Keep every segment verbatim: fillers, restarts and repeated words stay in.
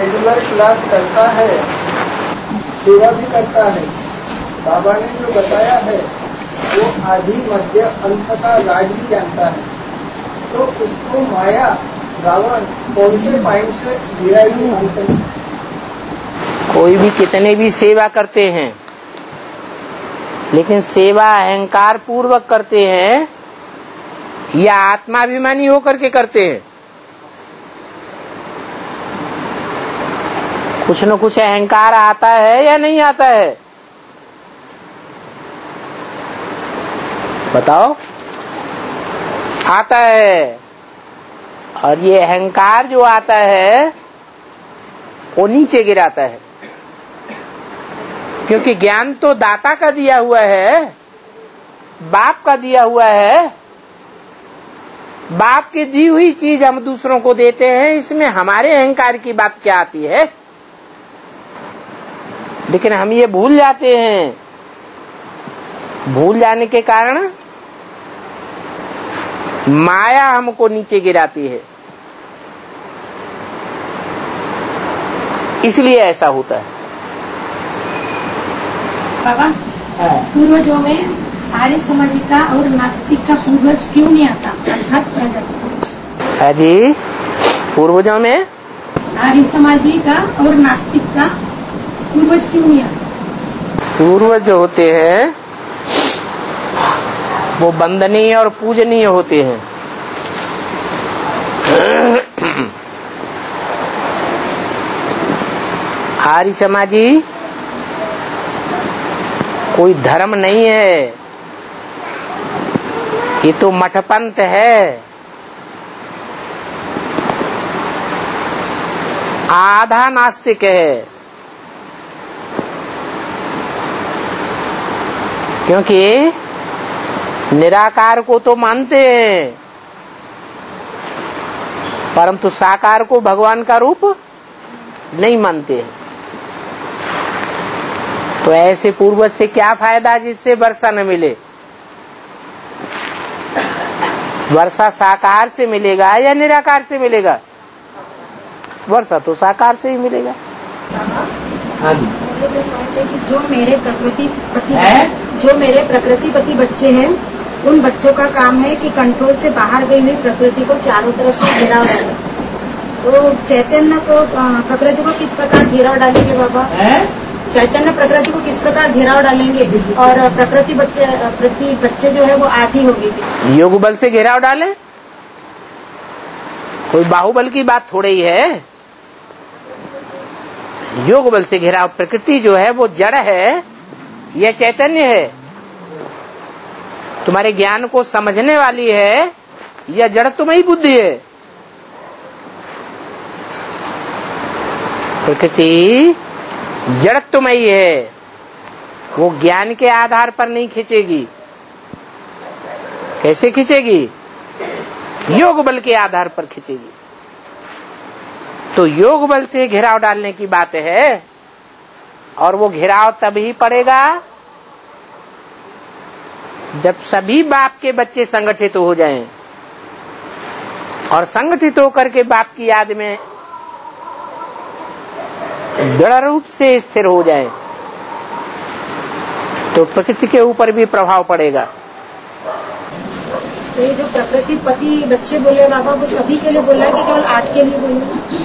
Regular class करता है, सेवा भी करता है, बाबा ने जो बताया है वो आदि मध्य अंत का राज भी जानता है, तो उसको माया रावण कौन से पॉइंट से गिराएगी अंत में? कोई भी कितने भी सेवा करते हैं, लेकिन सेवा अहंकार पूर्वक करते हैं या आत्माभिमानी होकर के करते हैं? कुछ न कुछ अहंकार आता है या नहीं आता है? बताओ। आता है। और ये अहंकार जो आता है वो नीचे गिराता है, क्योंकि ज्ञान तो दाता का दिया हुआ है, बाप का दिया हुआ है। बाप की दी हुई चीज हम दूसरों को देते हैं, इसमें हमारे अहंकार की बात क्या आती है? लेकिन हम ये भूल जाते हैं। भूल जाने के कारण माया हमको नीचे गिराती है, इसलिए ऐसा होता है। बाबा, पूर्वजों में आर्य समाज का और नास्तिक का पूर्वज क्यों नहीं आता? अर्थात प्रगति। अरे पूर्वजों में आर्य समाजी का और नास्तिक का पूर्वज क्यों नहीं आता? पूर्वज जो होते हैं वो वंदनीय और पूजनीय होते हैं। आर्य समाजी कोई धर्म नहीं है, ये तो मठपंथ है। आधा नास्तिक है, क्योंकि निराकार को तो मानते हैं, परंतु साकार को भगवान का रूप नहीं मानते हैं। तो ऐसे पूर्वज से क्या फायदा जिससे वर्षा न मिले? वर्षा साकार से मिलेगा या निराकार से मिलेगा? वर्षा तो साकार से ही मिलेगा। हाँ जी। जो मेरे प्रकृति पति जो मेरे प्रकृति पति बच्चे हैं, उन बच्चों का काम है कि कंट्रोल से बाहर गई हुई प्रकृति को चारों तरफ से घेराव डाले। तो चैतन्य को प्रकृति को किस प्रकार घेराव डालेंगे बाबा? चैतन्य प्रकृति को किस प्रकार घेराव डालेंगे? और प्रकृति बच्चे प्रति बच्चे जो है वो आठ ही होगी। योग बल से घेराव डाले? कोई बाहुबल की बात थोड़ी ही है। योग बल से घेराव। प्रकृति जो है वो जड़ है या चैतन्य है? तुम्हारे ज्ञान को समझने वाली है या जड़ तुम्हारी बुद्धि है? प्रकृति जड़ तुम्हारी है, वो ज्ञान के आधार पर नहीं खींचेगी। कैसे खींचेगी? योग बल के आधार पर खींचेगी। तो योग बल से घेराव डालने की बात है, और वो घेराव तभी पड़ेगा जब सभी बाप के बच्चे संगठित हो जाएं, और संगठित होकर के बाप की याद में दृढ़ रूप से स्थिर हो जाएं, तो प्रकृति के ऊपर भी प्रभाव पड़ेगा। तो ये जो प्रकृति पति बच्चे बोले बाबा, वो सभी के लिए बोला है कि केवल आठ के लिए बोले?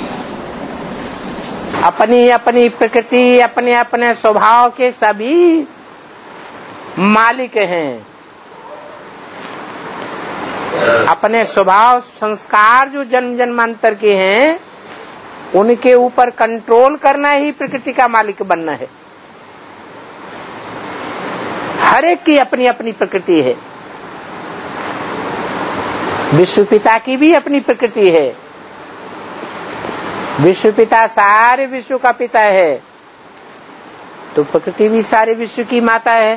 अपनी अपनी प्रकृति, अपने अपने स्वभाव के सभी मालिक हैं। अपने स्वभाव संस्कार जो जन्म जन्मांतर के हैं, उनके ऊपर कंट्रोल करना ही प्रकृति का मालिक बनना है। हर एक की अपनी अपनी प्रकृति है। विश्व पिता की भी अपनी प्रकृति है। विश्व पिता सारे विश्व का पिता है, तो प्रकृति भी सारे विश्व की माता है।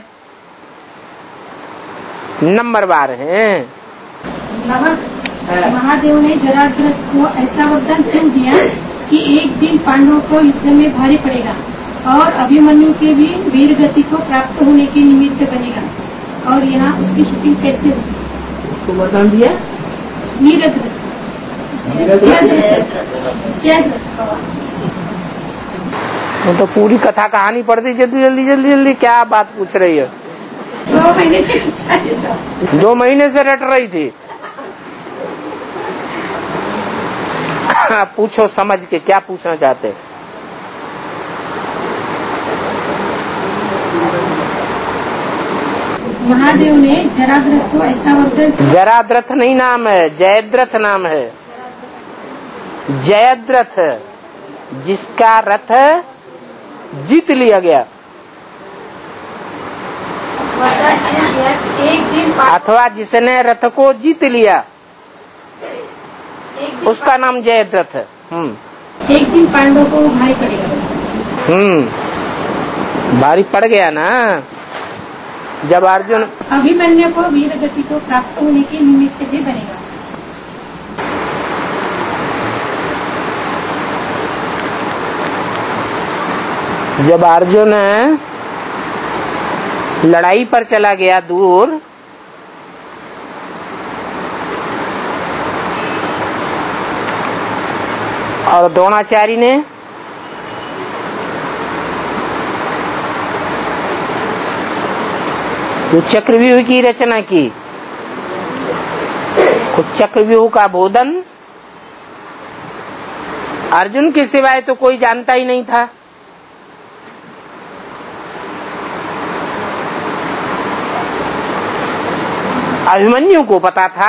नंबर बार है। महादेव ने जरासंध को ऐसा वरदान क्यों दिया कि एक दिन पांडवों को युद्ध में भारी पड़ेगा और अभिमन्यु के भी वीर गति को प्राप्त होने के निमित्त बनेगा? और यहाँ उसकी शूटिंग कैसे होगी? तो वरदान दिया वीर गति। तो पूरी कथा कहानी पढ़ती जल्दी जल्दी जल्दी जल्दी क्या बात पूछ रही है? दो महीने से दो महीने से रट रही थी। पूछो समझ के, क्या पूछना चाहते? महादेव ने जराद्रथ को ऐसा वर्तन। जराद्रथ नहीं नाम है, जयद्रथ नाम है। जयद्रथ, जिसका रथ जीत लिया गया, एक दिन अथवा जिसने रथ को जीत लिया, उसका नाम जयद्रथ है। हम्म एक दिन पांडव को भाई पड़ेगा। हम्म भारी पड़ गया ना जब अर्जुन। अभिमन्यु को वीर गति को प्राप्त होने के निमित्त भी बनेगा। जब अर्जुन लड़ाई पर चला गया दूर, और द्रोणाचार्य ने जो चक्रव्यूह की रचना की, उस चक्रव्यूह का बोधन अर्जुन के सिवाय तो कोई जानता ही नहीं था। अभिमन्यु को पता था,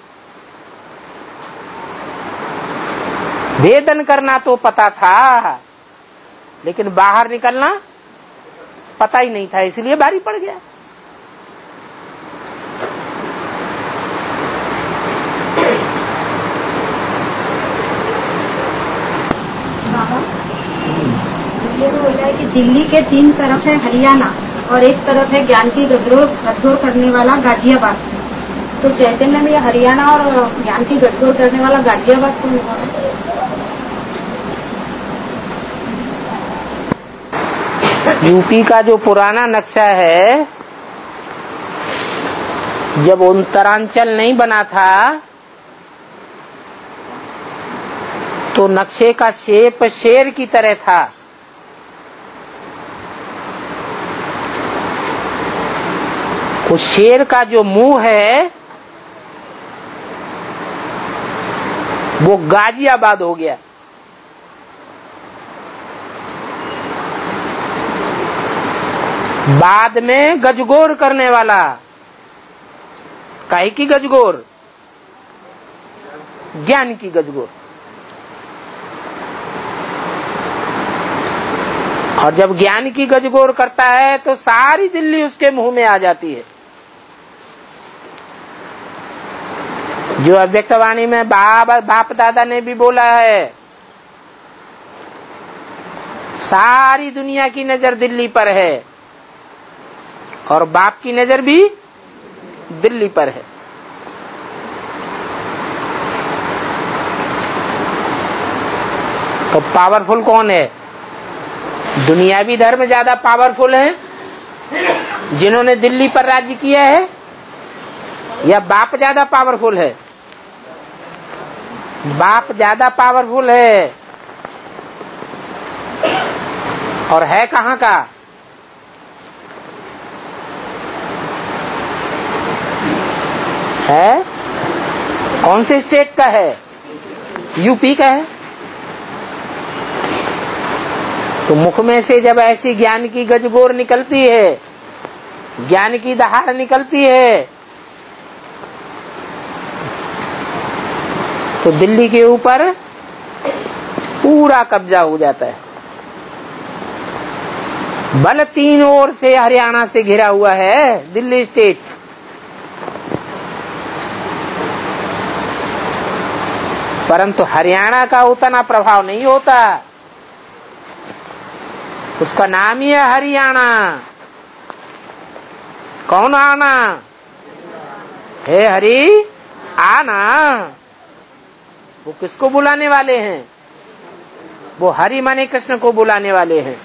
भेदन करना तो पता था, लेकिन बाहर निकलना पता ही नहीं था, इसलिए भारी पड़ गया। ये तो बोला है कि दिल्ली के तीन तरफ है हरियाणा और एक तरफ है ज्ञान की गजरोर गजरोर करने वाला गाजियाबाद। तो चैतन्य में हरियाणा और ज्ञान की गजरोर करने वाला गाजियाबाद कौन होगा? यूपी का जो पुराना नक्शा है, जब उत्तरांचल नहीं बना था तो नक्शे का शेप शेर की तरह था। उस शेर का जो मुंह है वो गाजियाबाद हो गया। बाद में गजगोर करने वाला, काहे की गजगोर? ज्ञान की गजगोर। और जब ज्ञान की गजगोर करता है तो सारी दिल्ली उसके मुंह में आ जाती है। जो अव्यक्तवाणी में बाप बाप दादा ने भी बोला है, सारी दुनिया की नजर दिल्ली पर है और बाप की नजर भी दिल्ली पर है। तो पावरफुल कौन है? दुनियावी धर्म ज्यादा पावरफुल है जिन्होंने दिल्ली पर राज्य किया है, या बाप ज्यादा पावरफुल है? बाप ज्यादा पावरफुल है। और है कहाँ का? है कौन से स्टेट का है? यूपी का है। तो मुख में से जब ऐसी ज्ञान की गजगोर निकलती है, ज्ञान की दहाड़ निकलती है, तो दिल्ली के ऊपर पूरा कब्जा हो जाता है। बल तीन ओर से हरियाणा से घिरा हुआ है दिल्ली स्टेट। परंतु हरियाणा का उतना प्रभाव नहीं होता। उसका नाम ही है हरियाणा। कौन आना? हे हरि आना। वो किसको बुलाने वाले हैं? वो हरि माने कृष्ण को बुलाने वाले हैं।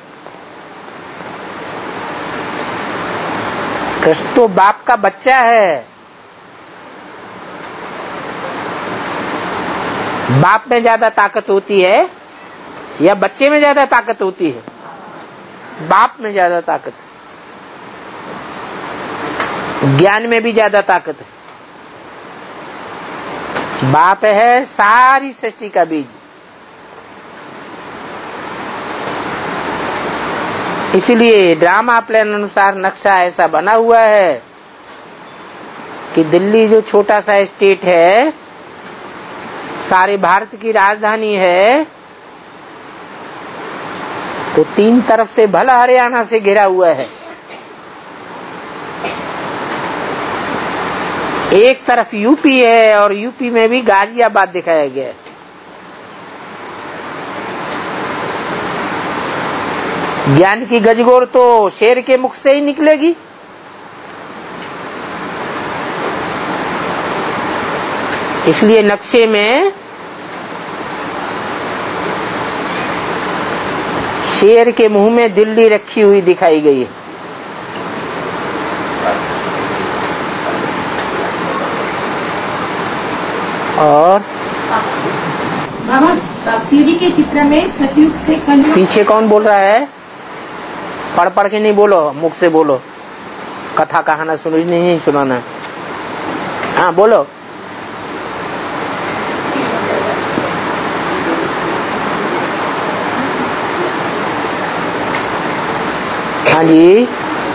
कृष्ण तो बाप का बच्चा है। बाप में ज्यादा ताकत होती है या बच्चे में ज्यादा ताकत होती है? बाप में ज्यादा ताकत है, ज्ञान में भी ज्यादा ताकत है। बाप है सारी सृष्टि का बीज। इसलिए ड्रामा प्लान अनुसार नक्शा ऐसा बना हुआ है कि दिल्ली जो छोटा सा स्टेट है, सारे भारत की राजधानी है, तो तीन तरफ से भला हरियाणा से घिरा हुआ है। एक तरफ यूपी है और यूपी में भी गाजियाबाद दिखाया गया है। ज्ञान की गजगोर तो शेर के मुख से ही निकलेगी। इसलिए नक्शे में शेर के मुंह में दिल्ली रखी हुई दिखाई गई है। और बाबा सीढ़ी के चित्र में सतयुग से कलयुग। पीछे कौन बोल रहा है? पढ़ पढ़ के नहीं बोलो, मुख से बोलो। कथा कहाना सुनी नहीं सुनाना। हाँ बोलो। हाँ जी।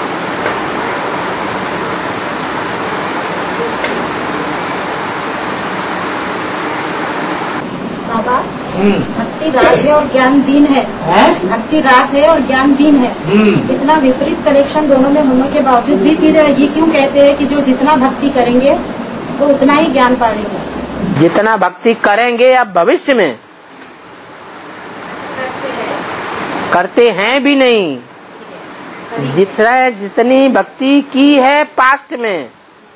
बाबा भक्ति राग है और ज्ञान दीन है, है? भक्ति राग है और ज्ञान दीन है। इतना विपरीत कनेक्शन दोनों में होने के बावजूद भी फिर ये क्यों कहते हैं कि जो जितना भक्ति करेंगे वो उतना ही ज्ञान पाएंगे? जितना भक्ति करेंगे अब भविष्य में करते हैं भी नहीं। जितना जितनी भक्ति की है पास्ट में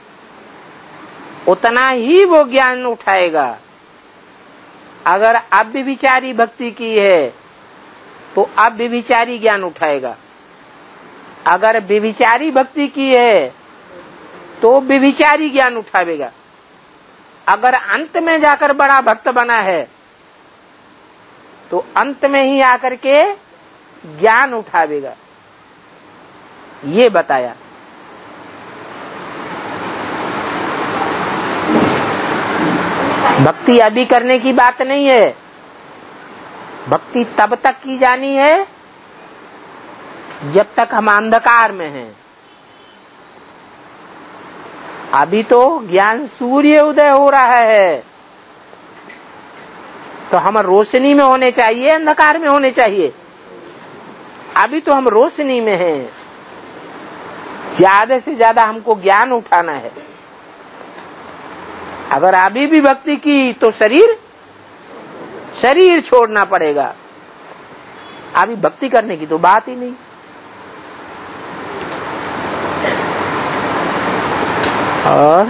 उतना ही वो ज्ञान उठाएगा। अगर अब भी विचारी भक्ति की है तो अब भी विचारी ज्ञान उठाएगा। अगर विविचारी भक्ति की है तो विविचारी ज्ञान उठावेगा। अगर अंत में जाकर बड़ा भक्त बना है तो अंत में ही आकर के ज्ञान उठावेगा। ये बताया। भक्ति अभी करने की बात नहीं है। भक्ति तब तक की जानी है जब तक हम अंधकार में हैं। अभी तो ज्ञान सूर्य उदय हो रहा है तो हम रोशनी में होने चाहिए, अंधकार में होने चाहिए। अभी तो हम रोशनी में हैं। ज्यादा से ज्यादा हमको ज्ञान उठाना है। अगर अभी भी भक्ति की तो शरीर शरीर छोड़ना पड़ेगा। अभी भक्ति करने की तो बात ही नहीं। और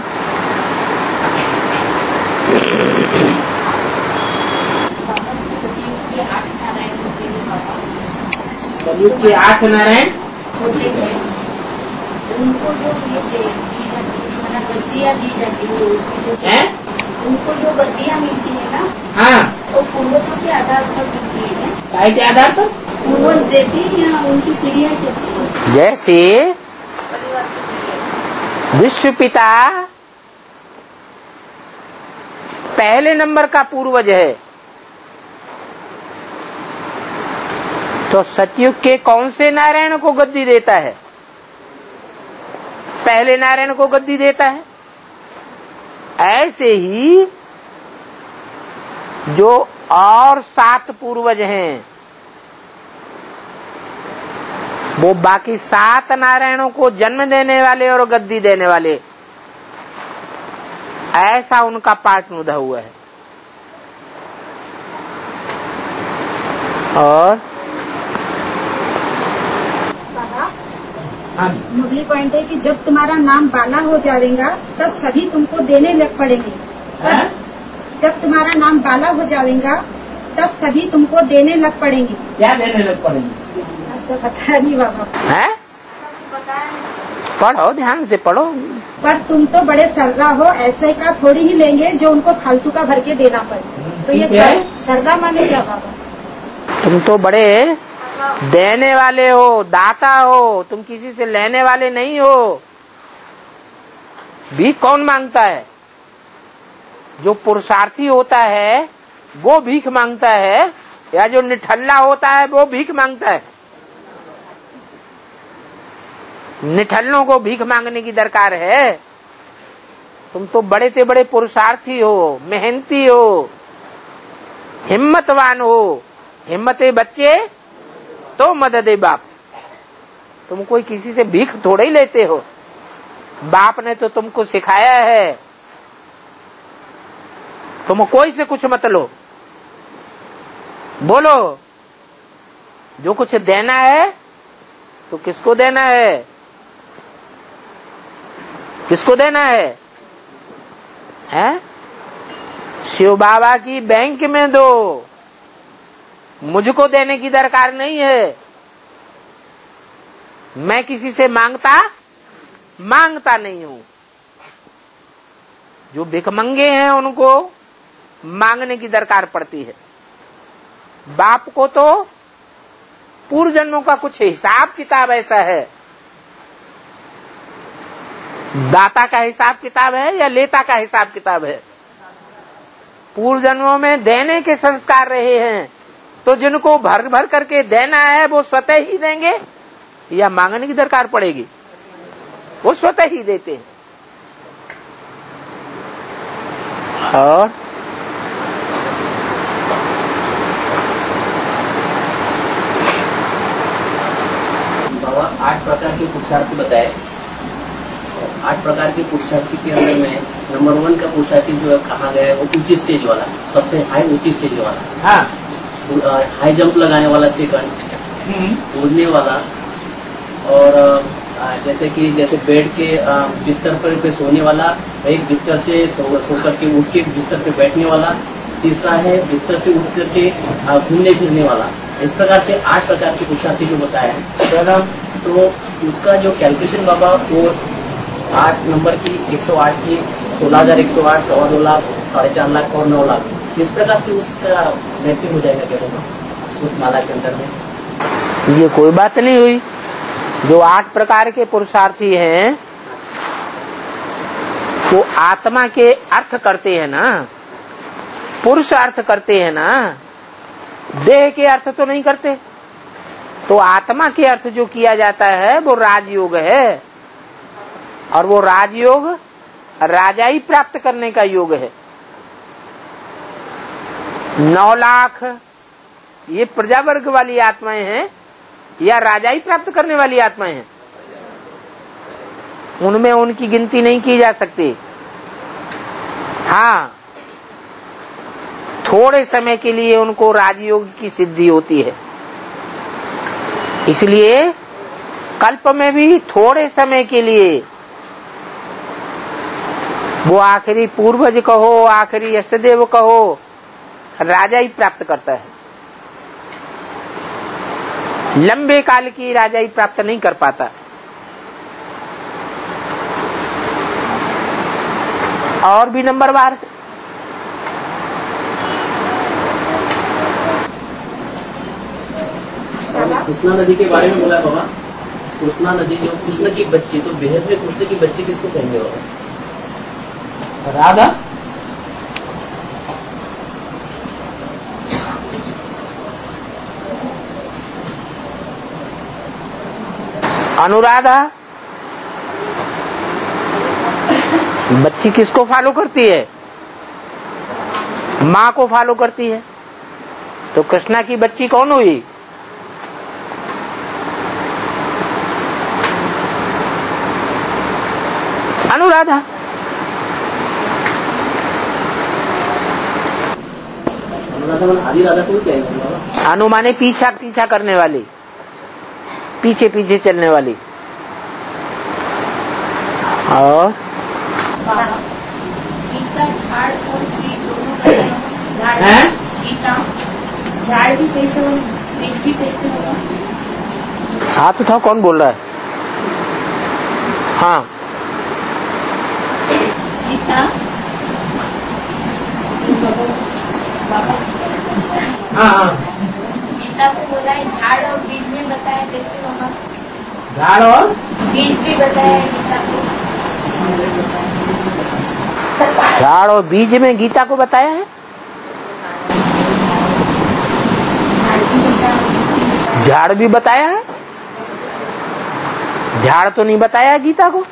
कलयुग के आठ नारायण होते हैं, उनको जो गद्दियाँ दी जाती है, उनको जो गद्दियाँ मिलती है ना, हाँ, तो पूर्वजों के आधार पर मिलती है। काय के आधार पर पूर्वज देती है या उनकी पीढ़ियाँ चलती है? जैसे विश्व पिता पहले नंबर का पूर्वज है, तो सतयुग के कौन से नारायण को गद्दी देता है? पहले नारायण को गद्दी देता है। ऐसे ही जो और सात पूर्वज हैं वो बाकी सात नारायणों को जन्म देने वाले और गद्दी देने वाले, ऐसा उनका पाठ नुदा हुआ है। और मुगली पॉइंट है कि जब तुम्हारा नाम बाला हो जाएगा तब सभी तुमको देने लग पड़ेंगे। जब तुम्हारा नाम बाला हो जाएगा तब सभी तुमको देने लग पड़ेंगे। क्या देने लग पड़ेंगे? ऐसा पता नहीं बाबा। है? पढ़ो, ध्यान से पढ़ो। पर तुम तो बड़े सरदा हो, ऐसे का थोड़ी ही लेंगे जो उनको फालतू का भर के देना पड़े। तो ये सर, सरदा माने क्या बाबा? तुम तो बड़े देने वाले हो, दाता हो, तुम किसी से लेने वाले नहीं हो। भीख कौन मांगता है? जो पुरुषार्थी होता है वो भीख मांगता है, या जो निठल्ला होता है वो भीख मांगता है? निठल्लों को भीख मांगने की दरकार है। तुम तो बड़े से बड़े पुरुषार्थी हो, मेहनती हो, हिम्मतवान हो। हिम्मते बच्चे तो मददे बाप। तुम कोई किसी से भीख थोड़े ही लेते हो। बाप ने तो तुमको सिखाया है तुम कोई से कुछ मत लो। बोलो, जो कुछ देना है तो किसको देना है? किसको देना है? हैं? शिव बाबा की बैंक में दो, मुझको देने की दरकार नहीं है। मैं किसी से मांगता मांगता नहीं हूं। जो भिखमंगे हैं उनको मांगने की दरकार पड़ती है। बाप को तो पूर्व जन्मों का कुछ हिसाब किताब ऐसा है। दाता का हिसाब किताब है या लेता का हिसाब किताब है? पूर्व जन्मों में देने के संस्कार रहे हैं, तो जिनको भर भर करके देना है वो स्वतः ही देंगे या मांगने की दरकार पड़ेगी? वो स्वतः ही देते हैं। और बाबा आठ प्रकार के पुरुषार्थी बताए। आठ प्रकार के पुरुषार्थी के अंदर में नंबर वन का पुरुषार्थी जो कहा गया है वो ऊंची स्टेज वाला, सबसे हाई ऊंची स्टेज वाला। हाँ, हाई जंप लगाने वाला सेकंड, उड़ने वाला, और जैसे कि जैसे बेड के बिस्तर पर पे सोने वाला, एक बिस्तर से सो, सो करके उठ के बिस्तर पे बैठने वाला, तीसरा है बिस्तर से उठ करके घूमने फिरने वाला। इस प्रकार से आठ प्रकार के पुरुषार्थी जो बताया है, तो उसका जो कैलकुलेशन बाबा वो आठ नंबर की एक सौ आठ की सोलह हजार एक सौ आठ, सवा दो लाख, साढ़े चार लाख और नौ लाख, इस प्रकार से उसका मैचिंग हो जाएगा क्या बाबा उस माला के अंदर में? ये कोई बात नहीं हुई। जो आठ प्रकार के पुरुषार्थी हैं वो आत्मा के अर्थ करते हैं ना, पुरुष अर्थ करते हैं ना, देह के अर्थ तो नहीं करते। तो आत्मा के अर्थ जो किया जाता है वो राजयोग है, और वो राजयोग राजाई प्राप्त करने का योग है। नौ लाख ये प्रजावर्ग वाली आत्माएं हैं या राजाई प्राप्त करने वाली आत्माएं हैं? उनमें उनकी गिनती नहीं की जा सकती। हाँ, थोड़े समय के लिए उनको राजयोग की सिद्धि होती है। इसलिए कल्प में भी थोड़े समय के लिए वो आखिरी पूर्वज कहो, आखिरी अष्टदेव कहो, राजाई प्राप्त करता है। लंबे काल की राजाई प्राप्त नहीं कर पाता। और भी नंबरवार कृष्णा नदी के बारे में बोला बाबा। कृष्णा नदी जो कृष्ण की बच्ची, तो बेहद में कृष्ण की बच्ची किसको कहेंगे बाबा? राधा। अनुराधा। बच्ची किसको फॉलो करती है? माँ को फॉलो करती है। तो कृष्णा की बच्ची कौन हुई? अनुराधा। आदि राधा को क्या है? अनु माने पीछा पीछा करने वाली, पीछे पीछे चलने वाली। और झाड़ भी कैसे हो, वृक्ष भी कैसे होगा? हाथ उठाओ, कौन बोल रहा है? हाँ, गीता, हाँ हाँ, गीता गीता को बोला है झाड़ और बीज में बताया कैसे होगा? झाड़ और बीज भी बताया है गीता को। झाड़ और बीज में गीता को बताया है। झाड़ भी बताया है, झाड़ तो नहीं बताया गीता को।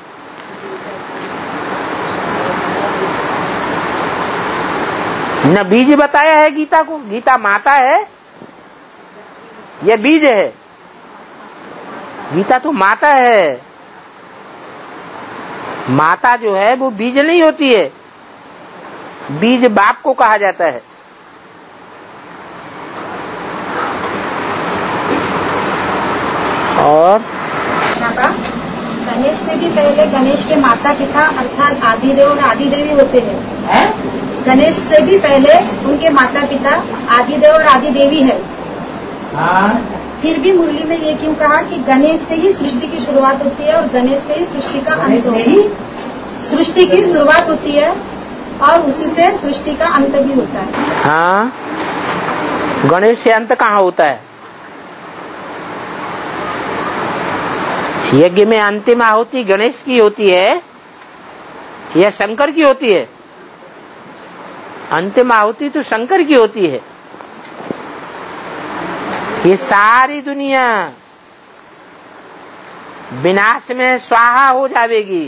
न बीज बताया है गीता को। गीता माता है या बीज है? गीता तो माता है। माता जो है वो बीज नहीं होती है, बीज बाप को कहा जाता है। और गणेश से भी पहले गणेश के माता पिता अर्थात आदिदेव और आदिदेवी होते हैं। है? गणेश से भी पहले उनके माता पिता आदिदेव और आदिदेवी है। हाँ। फिर भी मुरली में ये क्यों कहा कि गणेश से ही सृष्टि की शुरुआत होती है और गणेश से ही सृष्टि का अंत होता है। सृष्टि की शुरुआत होती है और उसी से सृष्टि का अंत भी होता है। हाँ, गणेश से अंत कहाँ होता है? यज्ञ में अंतिम आहुति गणेश की होती है या शंकर की होती है? अंतिम आहुति तो शंकर की होती है। ये सारी दुनिया विनाश में स्वाहा हो जाएगी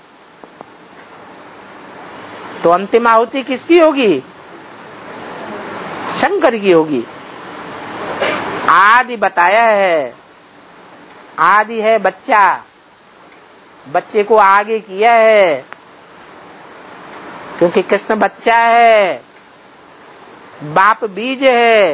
तो अंतिम आहुति किसकी होगी? शंकर की होगी। आदि बताया है, आदि है बच्चा, बच्चे को आगे किया है क्योंकि कृष्ण बच्चा है, बाप बीज है।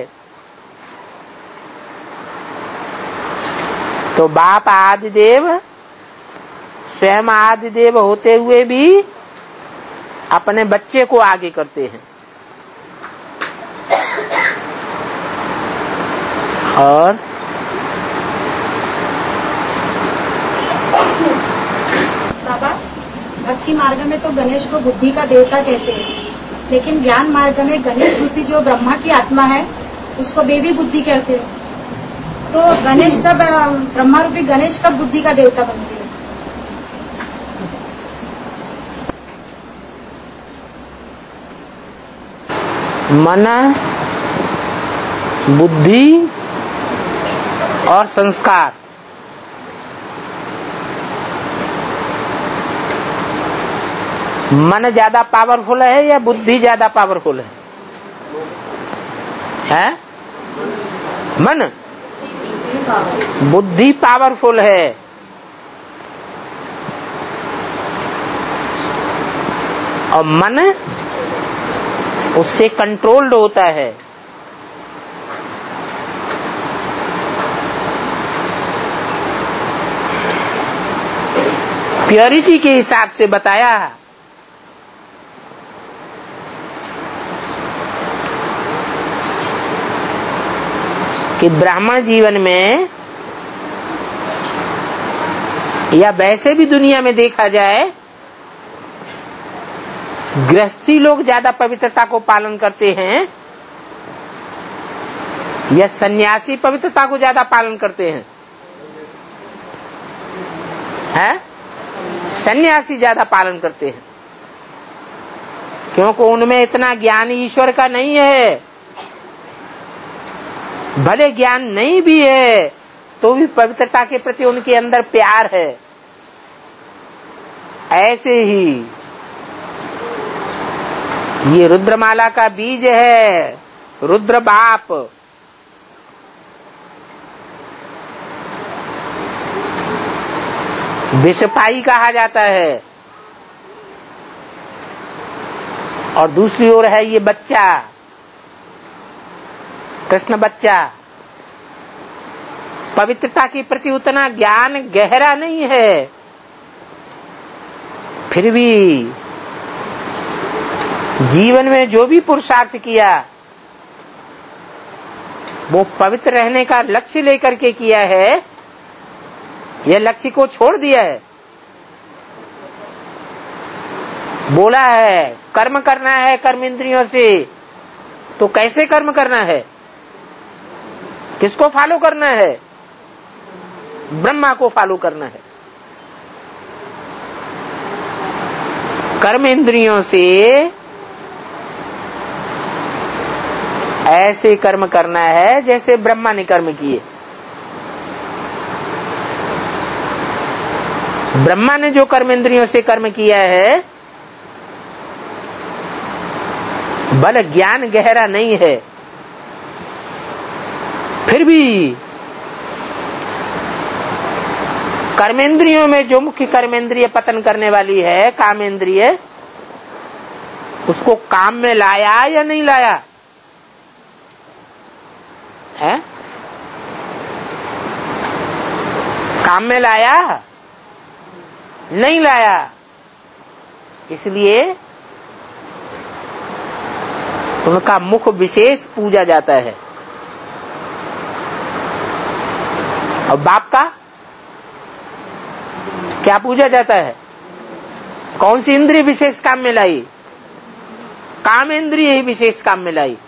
तो बाप आदिदेव स्वयं आदिदेव होते हुए भी अपने बच्चे को आगे करते हैं। और बाबा, भक्ति मार्ग में तो गणेश को बुद्धि का देवता कहते हैं, लेकिन ज्ञान मार्ग में गणेश रूपी जो ब्रह्मा की आत्मा है उसको देवी बुद्धि कहते हैं। तो गणेश कब, ब्रह्मा रूपी गणेश कब बुद्धि का देवता बनते हैं? मन, बुद्धि और संस्कार, मन ज्यादा पावरफुल है या बुद्धि ज्यादा पावरफुल है? है? मन, बुद्धि पावरफुल है। और मन उससे कंट्रोल्ड होता है। प्योरिटी के हिसाब से बताया कि ब्राह्मण जीवन में या वैसे भी दुनिया में देखा जाए गृहस्थी लोग ज्यादा पवित्रता को पालन करते हैं या सन्यासी पवित्रता को ज्यादा पालन करते हैं? हैं? सन्यासी ज्यादा पालन करते हैं क्योंकि उनमें इतना ज्ञान ईश्वर का नहीं है। भले ज्ञान नहीं भी है तो भी पवित्रता के प्रति उनके अंदर प्यार है। ऐसे ही ये रुद्रमाला का बीज है, रुद्र बाप। विषपाई कहा जाता है और दूसरी ओर है ये बच्चा, कृष्ण बच्चा। पवित्रता के प्रति उतना ज्ञान गहरा नहीं है, फिर भी जीवन में जो भी पुरुषार्थ किया वो पवित्र रहने का लक्ष्य लेकर के किया है या लक्ष्य को छोड़ दिया है। बोला है कर्म करना है कर्म इंद्रियों से, तो कैसे कर्म करना है? किसको फॉलो करना है? ब्रह्मा को फॉलो करना है। कर्म इंद्रियों से ऐसे कर्म करना है जैसे ब्रह्मा ने कर्म किए। ब्रह्मा ने जो कर्म इंद्रियों से कर्म किया है, बल ज्ञान गहरा नहीं है, फिर भी कर्मेंद्रियों में जो मुख्य कर्मेंद्रिय पतन करने वाली है, कामेंद्रिय, उसको काम में लाया या नहीं लाया है? काम में लाया नहीं लाया, इसलिए उनका मुख विशेष पूजा जाता है। और बाप का क्या पूजा जाता है? कौन सी इंद्रिय विशेष काम में लाई? काम इंद्रिय ही विशेष काम में लाई।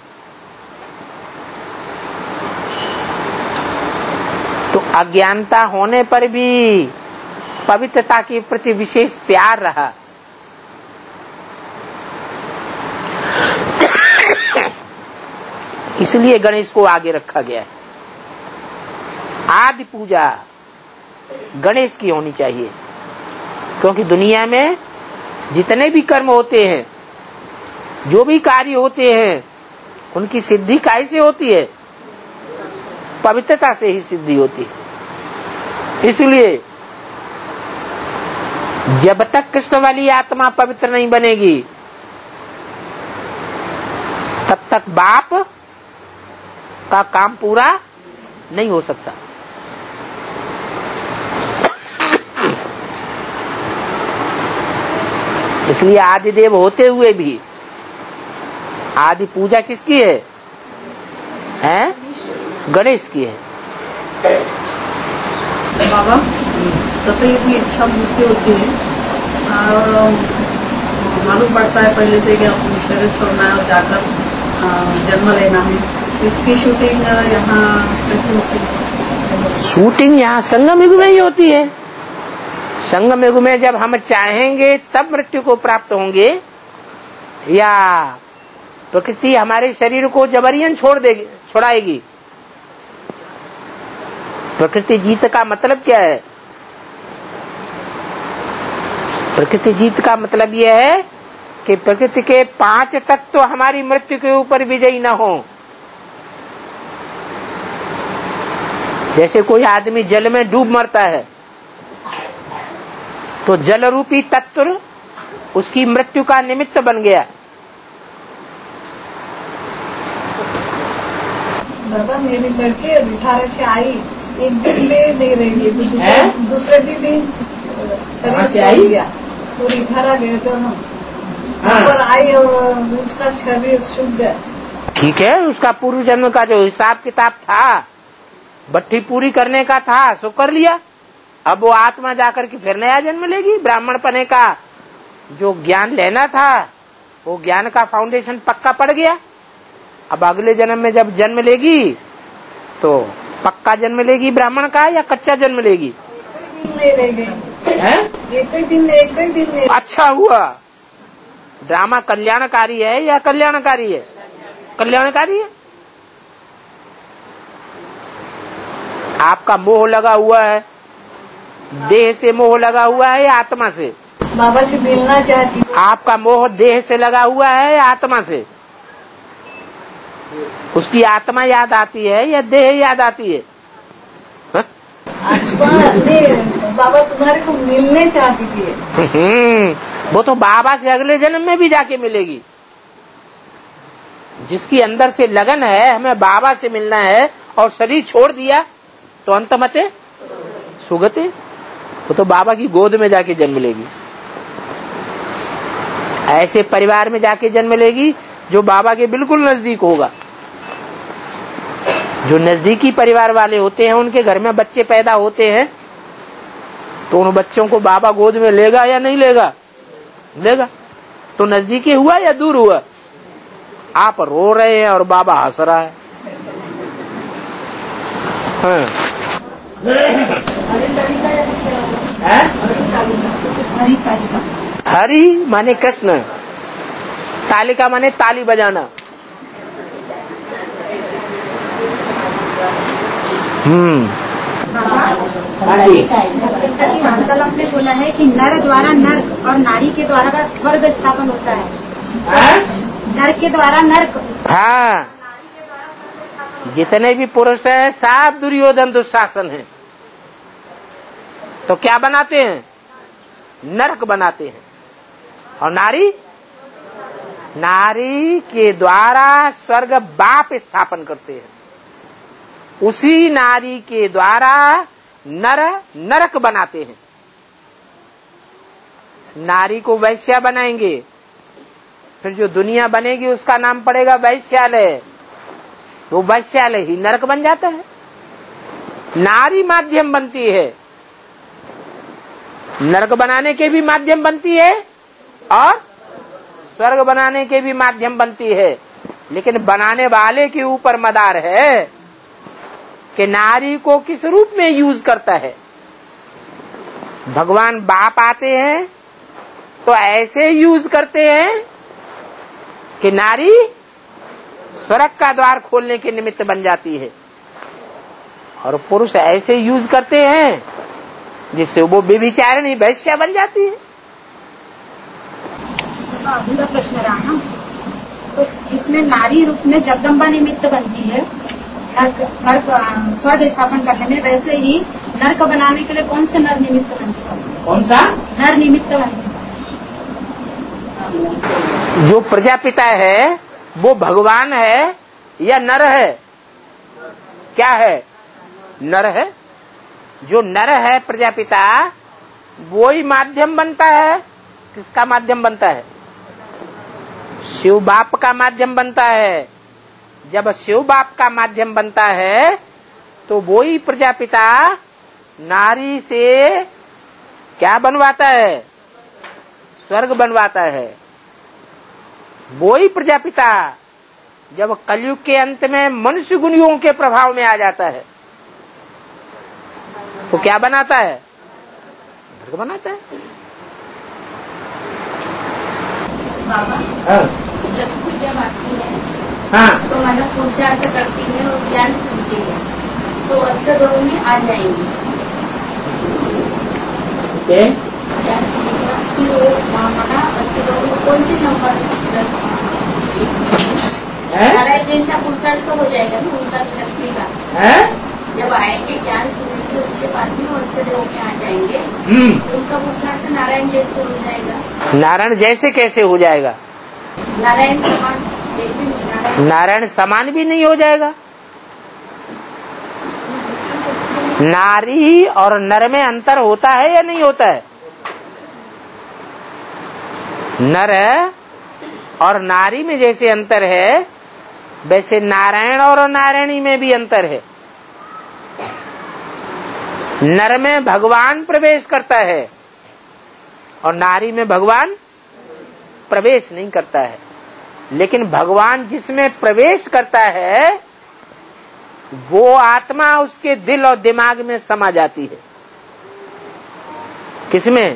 तो अज्ञानता होने पर भी पवित्रता के प्रति विशेष प्यार रहा। इसलिए गणेश को आगे रखा गया है। आदि पूजा गणेश की होनी चाहिए, क्योंकि दुनिया में जितने भी कर्म होते हैं, जो भी कार्य होते हैं, उनकी सिद्धि कैसे होती है? पवित्रता से ही सिद्धि होती है। इसलिए जब तक कृष्ण वाली आत्मा पवित्र नहीं बनेगी, तब तक बाप का काम पूरा नहीं हो सकता। इसलिए आदिदेव होते हुए भी आदि पूजा किसकी है? हैं? गणेश की है। बाबा, सतयुग की इच्छा मूर्ति होती है और मालूम पड़ता है पहले से कि अपने शरीर छोड़ना है और जाकर जन्म लेना है। इसकी शूटिंग यहाँ कैसे होती है? शूटिंग यहाँ संगम युग में ही होती है। संगम युग में जब हम चाहेंगे तब मृत्यु को प्राप्त होंगे, या प्रकृति हमारे शरीर को जबरियन छोड़ देगी, छोड़ाएगी। प्रकृति जीत का मतलब क्या है? प्रकृति जीत का मतलब यह है कि प्रकृति के पांच तत्व तो हमारी मृत्यु के ऊपर विजयी न हो। जैसे कोई आदमी जल में डूब मरता है, तो जल रूपी तत्व उसकी मृत्यु का निमित्त बन गया। बाबा, मेरी लड़की अठारह से आई, एक दिन में नहीं रहेगी, दूसरे दिन शरीर से आई गया, तो अठारह गए तो हम ऊपर आई और उसका शरीर सूख गया। ठीक है, उसका पूर्व जन्म का जो हिसाब किताब था, भट्टी पूरी करने का था, सो कर लिया। अब वो आत्मा जाकर के फिर नया जन्म लेगी। ब्राह्मण पने का जो ज्ञान लेना था, वो ज्ञान का फाउंडेशन पक्का पड़ गया। अब अगले जन्म में जब जन्म लेगी तो पक्का जन्म लेगी ब्राह्मण का, या कच्चा जन्म लेगी? नहीं लेगी, एक ही दिन एक ही दिन में। अच्छा हुआ। ड्रामा कल्याणकारी है या कल्याणकारी है? कल्याणकारी है। आपका मोह लगा हुआ है, देह से मोह लगा हुआ है या आत्मा से? बाबा से मिलना चाहती हूँ। आपका मोह देह से लगा हुआ है या आत्मा से? उसकी आत्मा याद आती है या देह याद आती है? बाबा तुम्हारे को मिलने चाहती थी। वो तो बाबा से अगले जन्म में भी जाके मिलेगी। जिसकी अंदर से लगन है हमें बाबा से मिलना है और शरीर छोड़ दिया, तो अंतमते सुगते, वो तो बाबा की गोद में जाके जन्म लेगी। ऐसे परिवार में जाके जन्म लेगी जो बाबा के बिल्कुल नजदीक होगा। जो नजदीकी परिवार वाले होते हैं, उनके घर में बच्चे पैदा होते हैं, तो उन बच्चों को बाबा गोद में लेगा या नहीं लेगा? लेगा। तो नजदीकी हुआ या दूर हुआ? आप रो रहे हैं और बाबा हंस रहा है। हाँ। हरि माने कृष्ण, तालिका माने ताली बजाना। हम्म वार्तालाप में बोला है कि नर द्वारा नर्क और नारी के द्वारा का स्वर्ग स्थापन होता है। नर के द्वारा नर्क, हाँ, जितने भी पुरुष हैं सब दुर्योधन दुशासन हैं, तो क्या बनाते हैं? नरक बनाते हैं। और नारी, नारी के द्वारा स्वर्ग बाप स्थापन करते हैं। उसी नारी के द्वारा नर नरक बनाते हैं। नारी को वैश्या बनाएंगे, फिर जो दुनिया बनेगी उसका नाम पड़ेगा वैश्यालय। वो वैश्यालय ही नरक बन जाता है। नारी माध्यम बनती है, नरक बनाने के भी माध्यम बनती है और स्वर्ग बनाने के भी माध्यम बनती है। लेकिन बनाने वाले के ऊपर मदार है कि नारी को किस रूप में यूज करता है। भगवान बाप आते हैं तो ऐसे यूज करते हैं कि नारी स्वर्ग का द्वार खोलने के निमित्त बन जाती है, और पुरुष ऐसे यूज करते हैं जिससे वो व्यभिचारिणी वैश्या बन जाती है। अगला प्रश्न रहा ना, तो जिसमें नारी रूप में जगदम्बा निमित्त बनती है नर्क, नर्क स्वर्ग स्थापन करने में, वैसे ही नर्क बनाने के लिए कौन से नर निमित्त बनती है? कौन सा नर निमित्त बनती है? जो प्रजापिता है वो भगवान है या नर है? क्या है? नर है। जो नर है प्रजापिता, वो ही माध्यम बनता है। किसका माध्यम बनता है? शिव बाप का माध्यम बनता है। जब शिव बाप का माध्यम बनता है तो वो ही प्रजापिता नारी से क्या बनवाता है? स्वर्ग बनवाता है। वो ही प्रजापिता जब कलयुग के अंत में मनुष्य गुणियों के प्रभाव में आ जाता है तो क्या बनाता है? नरक बनाता है। बाबा, हाँ। लक्ष्मी जब आती है हाँ। तो मतलब पुरुषार्थ करती है और ज्ञान सुनती है तो अष्टदोह में आ जाएंगी। ओके। ज्ञान सुनने के बाद फिर वो माना अष्टदोह में कौन से नंबर नारायण जैसा पुरुषार्थ तो हो जाएगा ना उनका लक्ष्मी का। है? जब आएंगे ज्ञान सुनेंगे उसके बाद में वो अष्टदेव में आ जाएंगे तो उनका पुरुषार्थ नारायण जैसे हो जाएगा। नारायण जैसे कैसे हो जाएगा? नारायण समान जैसे नारायण नारायण समान भी नहीं हो जाएगा। नारी और नर में अंतर होता है या नहीं होता है? नर और नारी में जैसे अंतर है वैसे नारायण और नारायणी में भी अंतर है। नर में भगवान प्रवेश करता है और नारी में भगवान प्रवेश नहीं करता है। लेकिन भगवान जिसमें प्रवेश करता है वो आत्मा उसके दिल और दिमाग में समा जाती है। किसमें?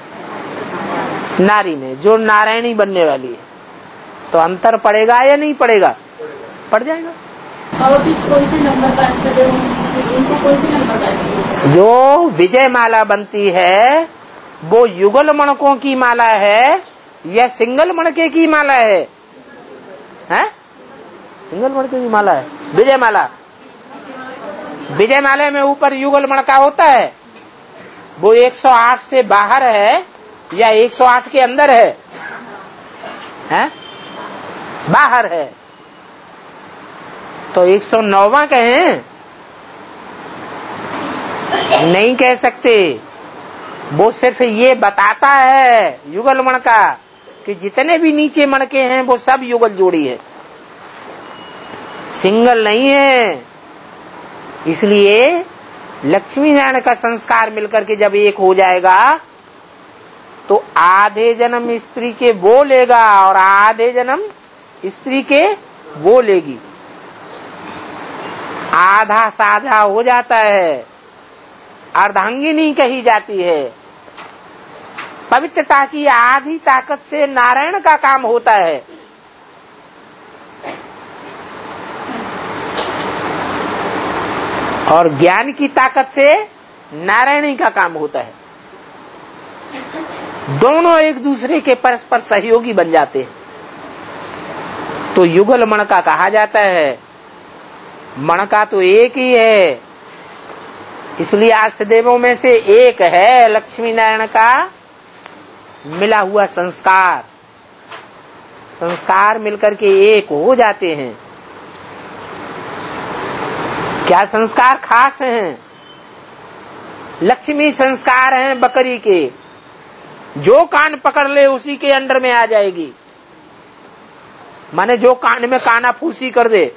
नारी में, जो नारायणी बनने वाली है। तो अंतर पड़ेगा या नहीं पड़ेगा? पड़ जाएगा। और फिर कौन से नंबर का अष्टदेव उनको कौन से नंबर का? जो विजय माला बनती है वो युगल मणकों की माला है या सिंगल मणके की माला है? हैं? सिंगल मणके की माला है विजय माला। विजय माला में ऊपर युगल मणका होता है, वो एक सौ आठ से बाहर है या एक सौ आठ के अंदर है? हैं? बाहर है। तो एक सौ नौवा कहें? नहीं कह सकते। वो सिर्फ ये बताता है युगल मणका कि जितने भी नीचे मणके हैं वो सब युगल जोड़ी है, सिंगल नहीं है। इसलिए लक्ष्मी नारायण का संस्कार मिलकर के जब एक हो जाएगा तो आधे जन्म स्त्री के वो लेगा और आधे जन्म स्त्री के वो लेगी। आधा साधा हो जाता है, अर्धांगिनी कही जाती है। पवित्रता की आधी ताकत से नारायण का काम होता है। और ज्ञान की ताकत से नारायणी का काम होता है। दोनों एक दूसरे के परस्पर सहयोगी बन जाते हैं। तो युगल मण का कहा जाता है। मण का तो एक ही है, इसलिए अष्टदेवों में से एक है लक्ष्मी नारायण का मिला हुआ संस्कार। संस्कार मिलकर के एक हो जाते हैं। क्या संस्कार खास हैं? लक्ष्मी संस्कार हैं बकरी के, जो कान पकड़ ले उसी के अंडर में आ जाएगी। माने जो कान में काना फूसी कर दे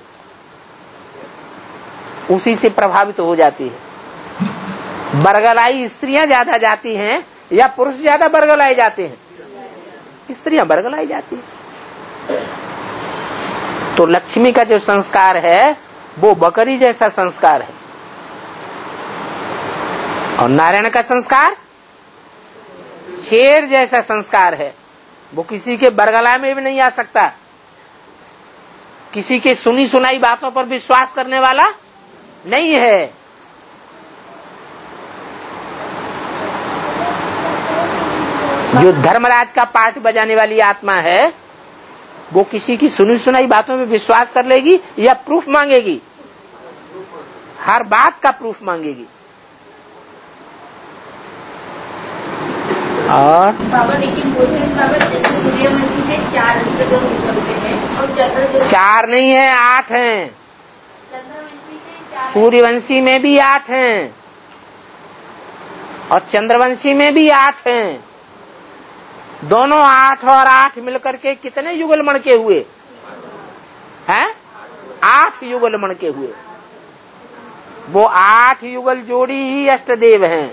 उसी से प्रभावित हो जाती है। बरगलाई स्त्रियां ज्यादा जाती हैं या पुरुष ज्यादा बरगलाए जाते हैं? स्त्रियां बरगलाई जाती हैं। तो लक्ष्मी का जो संस्कार है वो बकरी जैसा संस्कार है, और नारायण का संस्कार शेर जैसा संस्कार है। वो किसी के बरगला में भी नहीं आ सकता, किसी के सुनी सुनाई बातों पर विश्वास करने वाला नहीं है। जो धर्मराज का पाठ बजाने वाली आत्मा है वो किसी की सुनी सुनाई बातों में विश्वास कर लेगी या प्रूफ मांगेगी? हर बात का प्रूफ मांगेगी। और बाबा लेकिन बोलते हैं बाबा सूर्यवंशी से चार अष्टदेव निकलते हैं और चंद्रदेव चार नहीं है, आठ हैं। चंद्रवंशी से चार सूर्यवंशी में भी आठ हैं और चंद्रवंशी में भी आठ हैं। दोनों आठ और आठ मिलकर के कितने युगलमण के हुए हैं? आठ युगलमण के हुए। वो आठ युगल जोड़ी ही अष्टदेव हैं।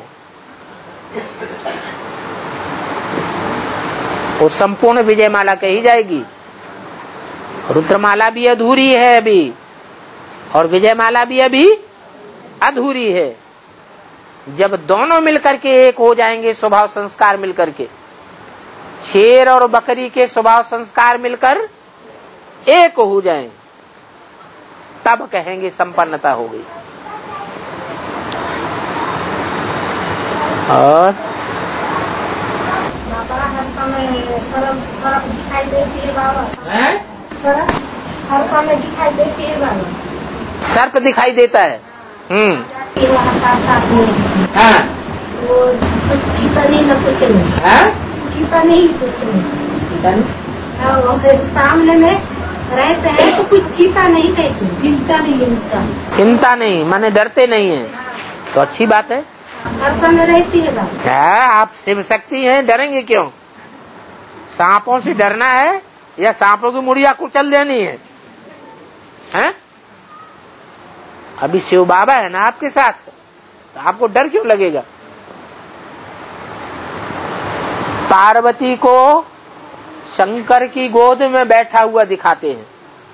वो संपूर्ण विजयमाला कही जाएगी। रुद्रमाला भी अधूरी है अभी, और विजयमाला भी अभी अधूरी है। जब दोनों मिलकर के एक हो जाएंगे, स्वभाव संस्कार मिलकर के, शेर और बकरी के स्वभाव संस्कार मिलकर एक हो जाएं, तब कहेंगे संपन्नता हो गई। और बाबा हर समय सरफ सरफ दिखाई देती है बाबा। सरफ हर समय दिखाई देती है बाबा। सर्प दिखाई देता है। हम्म साथ साथ में हाँ। वो कुछ चीता नहीं न कुछ नहीं। हाँ? चीता नहीं कुछ नहीं। और फिर सामने में रहते हैं तो कुछ चीता नहीं कहते, चिंता नहीं चिंता चिंता नहीं, माने डरते नहीं है, तो अच्छी बात है। हर समय रहती है बाबा। क्या आप शिव शक्ति हैं, डरेंगे क्यों? सांपों से डरना है या सांपों की मुड़िया कुचल देनी है? हैं? अभी शिव बाबा है ना आपके साथ, तो आपको डर क्यों लगेगा? पार्वती को शंकर की गोद में बैठा हुआ दिखाते हैं,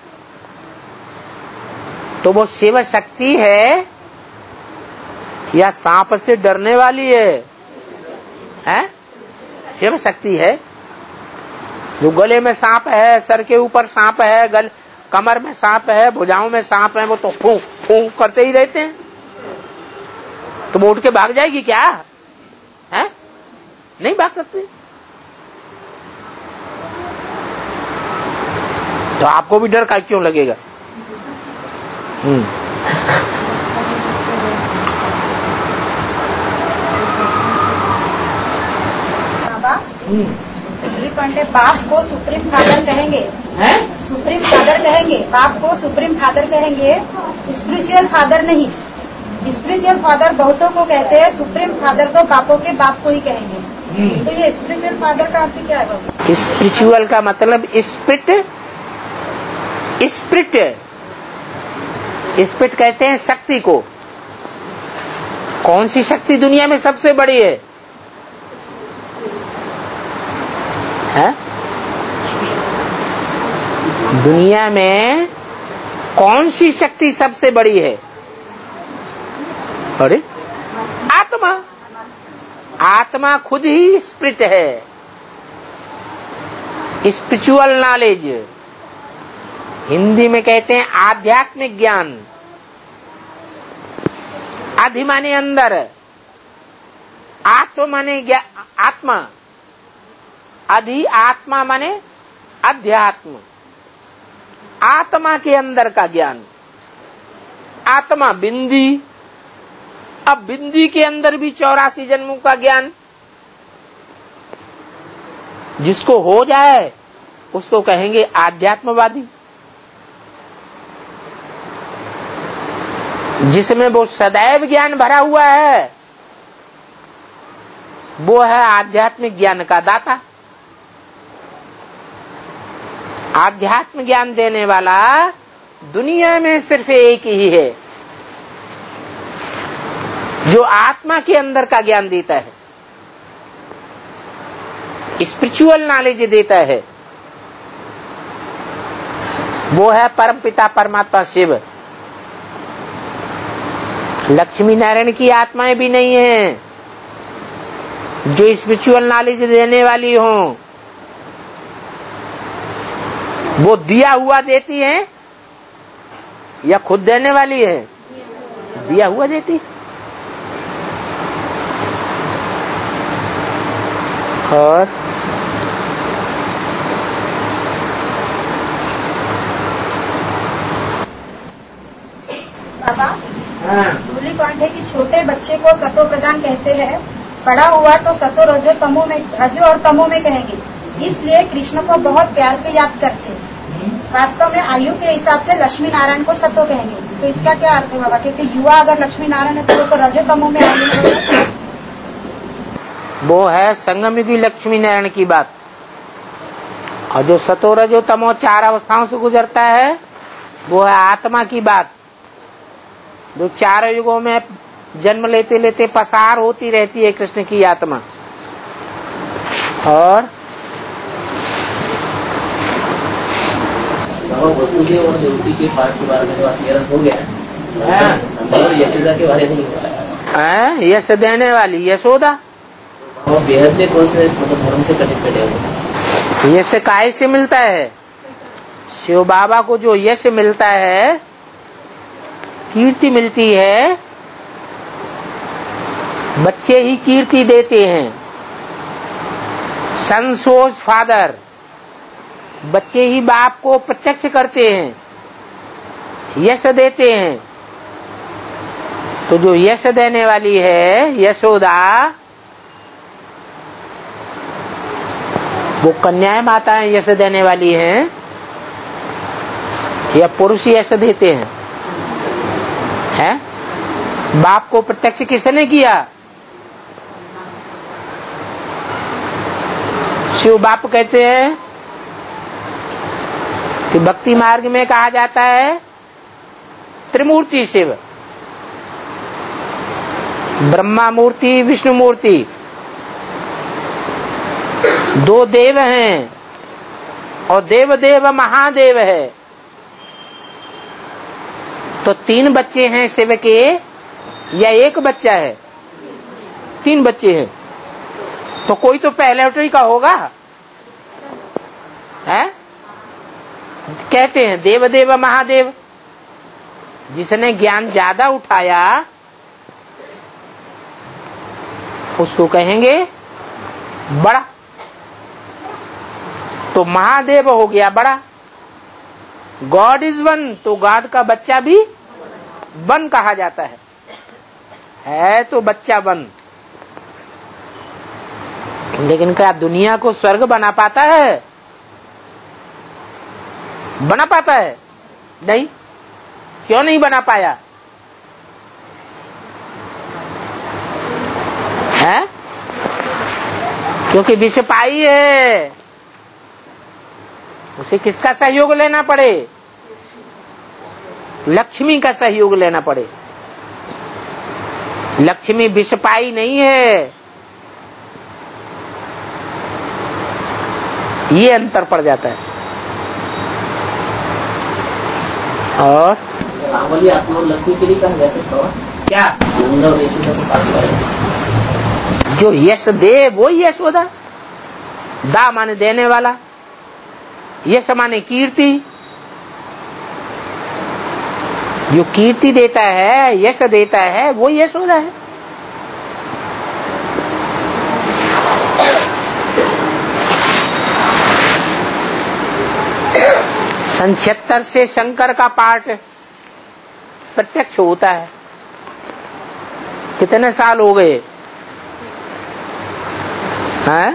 तो वो शिव शक्ति है या सांप से डरने वाली है? हैं? शिव शक्ति है। जो गले में सांप है, सर के ऊपर सांप है, गल कमर में सांप है, भुजाओं में सांप है, वो तो फूंक फूंक करते ही रहते हैं। तो वो उठ के भाग जाएगी क्या? है? नहीं भाग सकती। तो आपको भी डर का क्यों लगेगा? हम्म बाबा श्री पंडित बाप को सुप्रीम फादर कहेंगे, हैं? सुप्रीम फादर कहेंगे, बाप को सुप्रीम फादर कहेंगे, स्पिरिचुअल फादर नहीं। स्पिरिचुअल फादर बहुतों को कहते हैं, सुप्रीम फादर को बापों के बाप को ही कहेंगे। तो ये स्पिरिचुअल फादर का अर्थ क्या है बाबू? स्पिरिचुअल का मतलब स्पिरिट, स्पिरिट स्पिरिट कहते हैं शक्ति को। कौन सी शक्ति दुनिया में सबसे बड़ी है? है? दुनिया में कौन सी शक्ति सबसे बड़ी है? अरे आत्मा, आत्मा खुद ही स्पिरिट है, स्पिरिचुअल नॉलेज, हिंदी में कहते हैं आध्यात्मिक ज्ञान। आधि माने अंदर, आत्मा माने आत्मा, अधि आत्मा माने अध्यात्म, आत्मा के अंदर का ज्ञान। आत्मा बिंदी, अब बिंदी के अंदर भी चौरासी जन्मों का ज्ञान। जिसको हो जाए उसको कहेंगे आध्यात्मवादी, जिसमें वो सदैव ज्ञान भरा हुआ है वो है आध्यात्मिक ज्ञान का दाता। आध्यात्म ज्ञान देने वाला दुनिया में सिर्फ एक ही है, जो आत्मा के अंदर का ज्ञान देता है, स्पिरिचुअल नॉलेज देता है। वो है परमपिता परमात्मा शिव। लक्ष्मी नारायण की आत्माएं भी नहीं है जो स्पिरिचुअल नॉलेज देने वाली हो। वो दिया हुआ देती है या खुद देने वाली है? दिया हुआ देती। और बाबा, दूसरी पॉइंट है कि छोटे बच्चे को सतो प्रधान कहते हैं, बड़ा हुआ तो सतो रजो तमो में, रजो और तमो में कहेंगे, इसलिए कृष्ण को बहुत प्यार से याद करते हैं। वास्तव में आयु के हिसाब से लक्ष्मी नारायण को सतो कहेंगे, तो इसका क्या अर्थ है बाबा? क्योंकि युवा अगर लक्ष्मी नारायण है तो वो तो रजो तमो में आयु, वो है संगम युगी लक्ष्मी नारायण की बात। और जो सतो रजो तमो चार अवस्थाओं से गुजरता है वो है आत्मा की बात, जो चार युगों में जन्म लेते लेते पसार होती रहती है कृष्ण की आत्मा। और वसुदेव और देवकी के पाठ के बारे में जो क्लियर हो गया और यशोदा के बारे में नहीं बताया। यश देने वाली यशोदा और बेहद में कौन से मतलब धर्म से कनेक्टेड है? यश काय से मिलता है? शिव बाबा को जो यश मिलता है, कीर्ति मिलती है, बच्चे ही कीर्ति देते हैं। सन शोज फादर, बच्चे ही बाप को प्रत्यक्ष करते हैं, यश देते हैं। तो जो यश देने वाली है यशोदा, वो कन्याएं माताएं यश देने वाली हैं या पुरुष यश देते हैं? हैं? बाप को प्रत्यक्ष किसने किया? शिव बाप कहते हैं कि भक्ति मार्ग में कहा जाता है त्रिमूर्ति शिव, ब्रह्मा मूर्ति, विष्णु मूर्ति, दो देव हैं और देव देव महादेव है। तो तीन बच्चे हैं शिव के या एक बच्चा है? तीन बच्चे हैं। तो कोई तो पहले उठई का होगा, है? कहते हैं देव देव महादेव। जिसने ज्ञान ज्यादा उठाया उसको कहेंगे बड़ा। तो महादेव हो गया बड़ा। गॉड इज वन, तो गॉड का बच्चा भी वन कहा जाता है, है तो बच्चा वन। लेकिन क्या दुनिया को स्वर्ग बना पाता है? बना पाता है? नहीं। क्यों नहीं बना पाया? है? क्योंकि विष पाई है। उसे किसका सहयोग लेना पड़े? लक्ष्मी का सहयोग लेना पड़े। लक्ष्मी विष पाई नहीं है, ये अंतर पड़ जाता है। और रावली आत्मा और लक्ष्मी के लिए कहा जा सकता है। क्या नंद और यशोदा के पास है। जो यश दे वो यशोदा, दा माने देने वाला, यश माने कीर्ति। जो कीर्ति देता है, यश देता है, वो यशोदा है। सन छिहत्तर से शंकर का पाठ प्रत्यक्ष होता है। कितने साल हो गए हैं?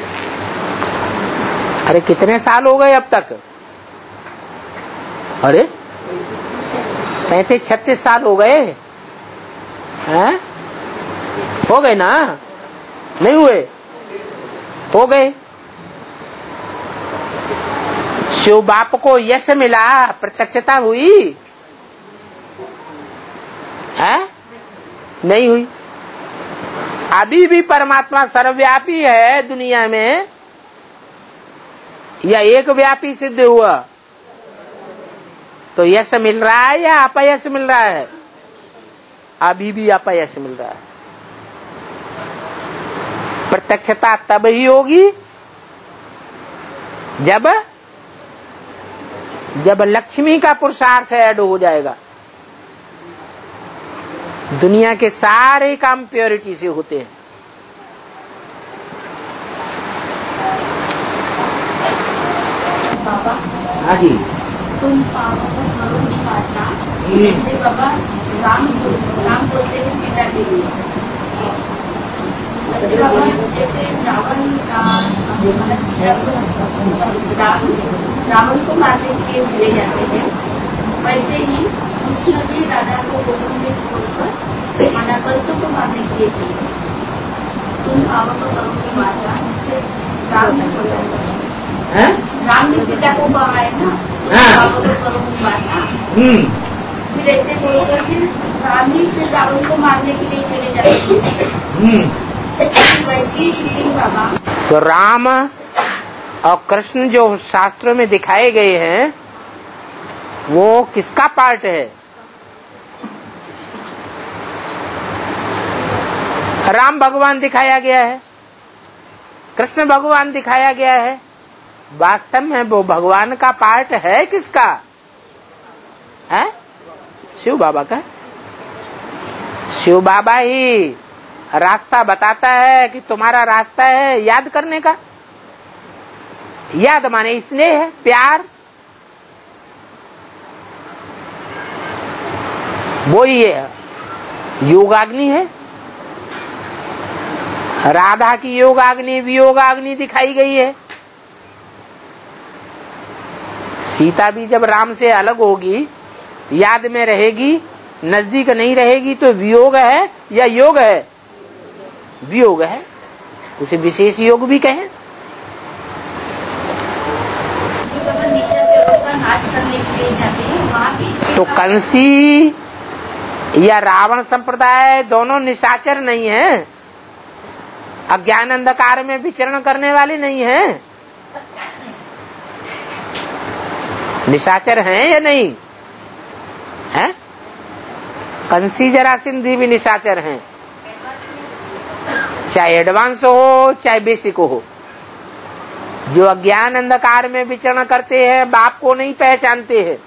अरे कितने साल हो गए अब तक? अरे पैंतीस छत्तीस साल हो गए हैं? हो गए ना? नहीं हुए? हो गए। शिव बाप को यश मिला, प्रत्यक्षता हुई है? नहीं हुई। अभी भी परमात्मा सर्वव्यापी है दुनिया में, या एक व्यापी सिद्ध हुआ? तो यश मिल रहा है या अपयश मिल रहा है? अभी भी अपयश मिल रहा है। प्रत्यक्षता तब ही होगी जब जब लक्ष्मी का पुरुषार्थ ऐड हो जाएगा। दुनिया के सारे काम प्योरिटी से होते हैं। बाबा हाँ जी, तुम पापों को करो निवासा, जैसे बाबा राम राम बोलते हैं सीता के लिए। बाबा जैसे रावण का मतलब सीता को राम रावण को मारने के लिए चले जाते हैं, वैसे ही कृष्ण भी राधा को गोकुल में छोड़कर अनाकल्पों को मारने के लिए थे। तुम पापों को करो निवासा, जिससे राम ने बोला है, राम ने सीता को कहा है ना, पापों को करो निवासा। फिर ऐसे बोलकर फिर राम ही फिर रावण को मारने के लिए चले जाते थे। वैसी शूटिंग बाबा। तो राम और कृष्ण जो शास्त्रों में दिखाए गए हैं वो किसका पार्ट है? राम भगवान दिखाया गया है, कृष्ण भगवान दिखाया गया है। वास्तव में वो भगवान का पार्ट है किसका है? शिव बाबा का। शिव बाबा ही रास्ता बताता है कि तुम्हारा रास्ता है याद करने का। याद माने स्नेह है, प्यार। वो ही है योगाग्नि है। राधा की योगाग्नि वियोगाग्नि दिखाई गई है। सीता भी जब राम से अलग होगी, याद में रहेगी, नजदीक नहीं रहेगी, तो वियोग है या योग है? वियोग है। उसे विशेष योग भी कहें। नाश करने के लिए जाते हैं वहाँ की। तो कंसी या रावण संप्रदाय दोनों निशाचर नहीं है, अज्ञान अंधकार में विचरण करने वाले नहीं हैं। निशाचर हैं या नहीं हैं? कंसी जरासंधी भी निशाचर हैं, चाहे एडवांस हो चाहे बेसिक हो। जो अज्ञान अंधकार में विचरण करते हैं, बाप को नहीं पहचानते हैं,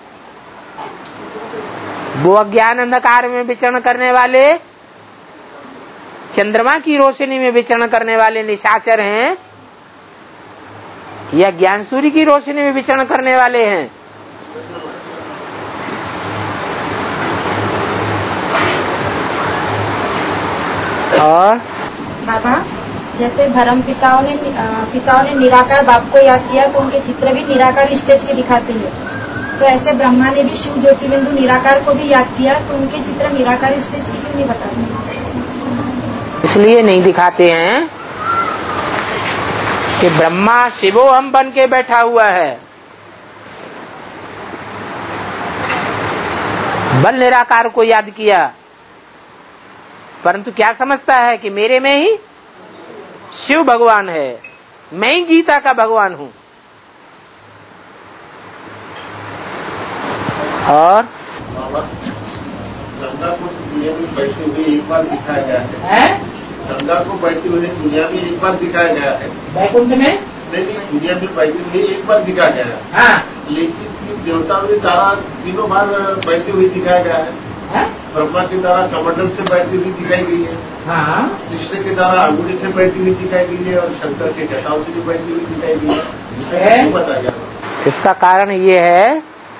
वो अज्ञान अंधकार में विचरण करने वाले, चंद्रमा की रोशनी में विचरण करने वाले निशाचर हैं या ज्ञान सूर्य की रोशनी में विचरण करने वाले हैं? और बाबा जैसे धर्म पिताओं ने पिताओं ने निराकार बाप को याद किया तो उनके चित्र भी निराकार स्टेज के दिखाते हैं। तो ऐसे ब्रह्मा ने भी शिव ज्योति बिंदु निराकार को भी याद किया तो उनके चित्र निराकार स्टेज की क्यों नहीं बताते? इसलिए नहीं दिखाते हैं कि ब्रह्मा शिवो हम बन के बैठा हुआ है। बल निराकार को याद किया, परंतु क्या समझता है कि मेरे में ही शिव भगवान है, मैं ही गीता का भगवान हूं। और गंगा को दुनिया में बैठते हुए एक बार दिखाया गया है। गंगा को बैठते हुए दुनिया में एक बार दिखाया गया है। वैकुंठ में नहीं नहीं, दुनिया में बैठते हुए एक बार दिखाया गया है। हाँ। लेकिन देवताओं की तारा तीनों बार बैठते हुए दिखाया गया है। हाँ? ब्रह्मा की तारा कमंडल से बैठती हुई दिखाई गई है। हाँ। कृष्ण की तारा अंगुली से बैठती हुई दिखाई गई है और शंकर के जटाओं से भी बैठती हुई दिखाई गई है। है? बताया इसका कारण ये है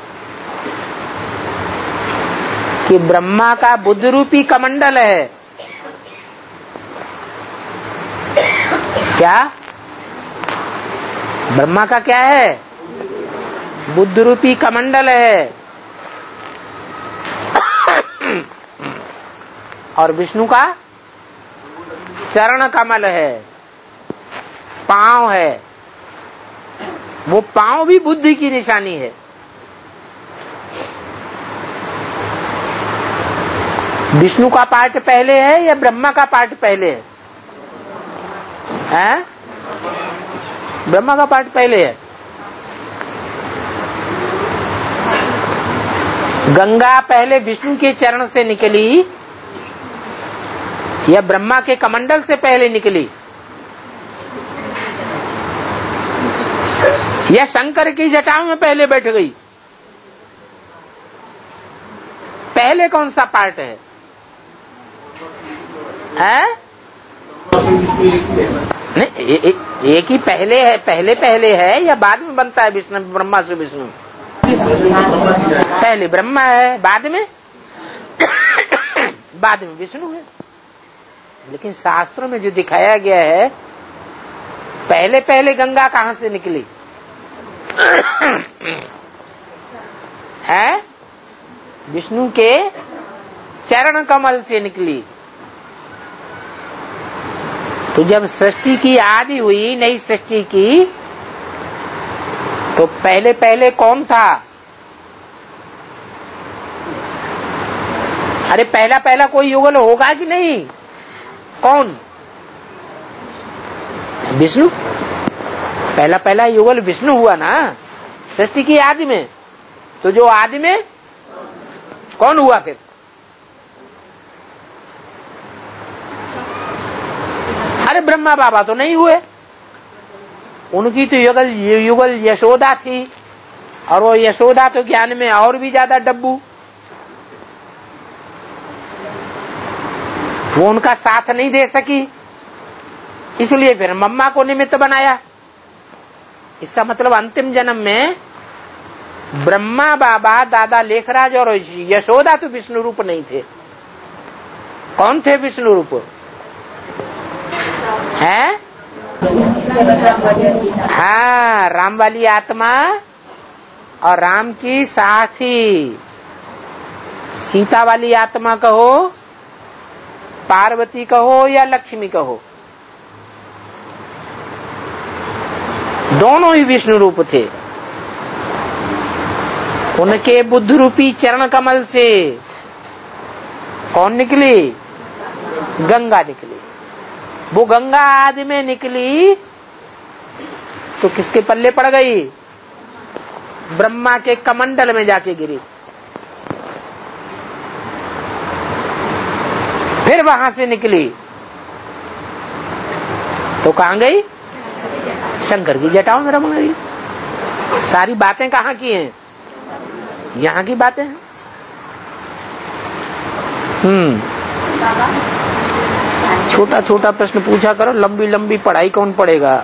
कि ब्रह्मा का बुद्ध रूपी कमंडल है। क्या ब्रह्मा का क्या है? बुद्ध रूपी कमंडल है। और विष्णु का चरण कमल है, पांव है। वो पांव भी बुद्धि की निशानी है। विष्णु का पार्ट पहले है या ब्रह्मा का पार्ट पहले है? हैं? ब्रह्मा का पार्ट पहले है। गंगा पहले विष्णु के चरण से निकली या ब्रह्मा के कमंडल से पहले निकली या शंकर की जटाओं में पहले बैठ गई? पहले कौन सा पार्ट है? हैं? नहीं, ए, ए, एक ही पहले है। पहले पहले है या बाद में बनता है विष्णु? ब्रह्मा से विष्णु पहले ब्रह्मा है, बाद में बाद में विष्णु है। लेकिन शास्त्रों में जो दिखाया गया है, पहले पहले गंगा कहां से निकली है? विष्णु के चरण कमल से निकली। तो जब सृष्टि की आदि हुई, नई सृष्टि की, तो पहले पहले कौन था? अरे पहला पहला कोई युगल होगा कि नहीं? कौन? विष्णु। पहला पहला युगल विष्णु हुआ ना सृष्टि की आदि में। तो जो आदि में कौन हुआ फिर? अरे ब्रह्मा बाबा तो नहीं हुए। उनकी तो युगल युगल यशोदा थी, और वो यशोदा तो ज्ञान में और भी ज्यादा डब्बू। वो उनका साथ नहीं दे सकी, इसलिए फिर मम्मा को निमित्त बनाया। इसका मतलब अंतिम जन्म में ब्रह्मा बाबा, दादा लेखराज और यशोदा तो विष्णु रूप नहीं थे। कौन थे विष्णु रूप? है? हाँ, राम वाली आत्मा और राम की साथी। सीता वाली आत्मा कहो, पार्वती कहो या लक्ष्मी कहो, दोनों ही विष्णु रूप थे। उनके बुद्ध रूपी चरण कमल से कौन निकली? गंगा निकली। वो गंगा आदि में निकली तो किसके पल्ले पड़ गई? ब्रह्मा के कमंडल में जाके गिरी। फिर वहां से निकली तो कहां गई? शंकर की जटाओं में रम गई। सारी बातें कहां की हैं? यहाँ की बातें हैं। हम्म छोटा छोटा प्रश्न पूछा करो, लंबी लंबी पढ़ाई कौन पढ़ेगा?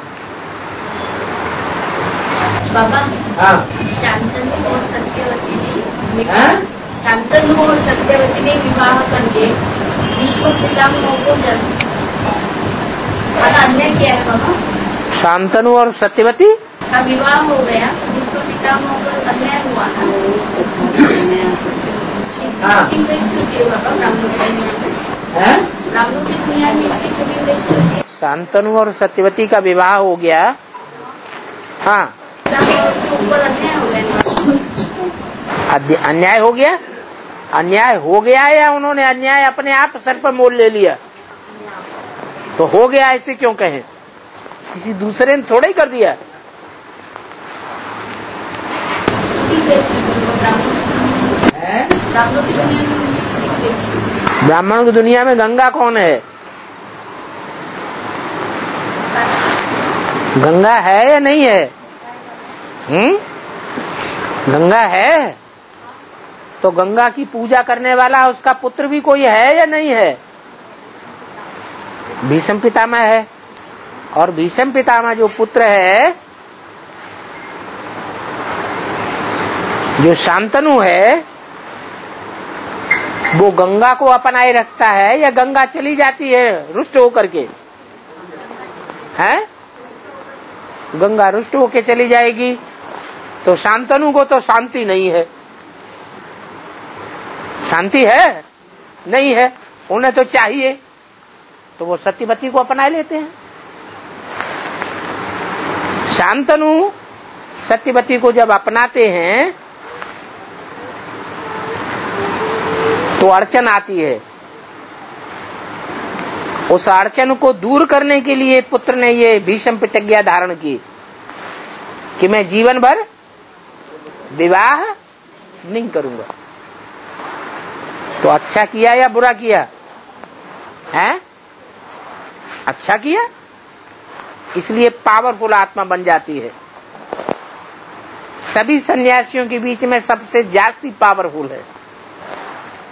बाबा, हाँ। शांतनु और सत्यवती ने शांतनु और सत्यवती ने विवाह करके विश्व पितामह को जन्म अन्याय किया है बाबा। शांतनु और सत्यवती का विवाह हो गया, विश्व पितामह को अन्याय हुआ था। शांतनु और सत्यवती का विवाह हो गया। हाँ, अन्याय हो गया। अन्याय हो गया या उन्होंने अन्याय अपने आप सर पर मोल ले लिया? तो हो गया ऐसे क्यों कहें? किसी दूसरे ने थोड़ा ही कर दिया। है? ब्राह्मणों की दुनिया में ब्राह्मणों की दुनिया में गंगा कौन है? गंगा है या नहीं है? हम्म गंगा है तो गंगा की पूजा करने वाला उसका पुत्र भी कोई है या नहीं है? भीष्म पितामह है। और भीष्म पितामह जो पुत्र है, जो शांतनु है, वो गंगा को अपनाए रखता है या गंगा चली जाती है रुष्ट होकर के? है गंगा रुष्ट होकर चली जाएगी तो शांतनु को तो शांति नहीं है। शांति है नहीं है, उन्हें तो चाहिए, तो वो सत्यवती को अपना लेते हैं। शांतनु सत्यवती को जब अपनाते हैं तो अड़चन आती है। उस अड़चन को दूर करने के लिए पुत्र ने ये भीष्म प्रतिज्ञा धारण की कि मैं जीवन भर विवाह नहीं करूंगा। तो अच्छा किया या बुरा किया? है अच्छा किया, इसलिए पावरफुल आत्मा बन जाती है। सभी सन्यासियों के बीच में सबसे जास्ती पावरफुल है।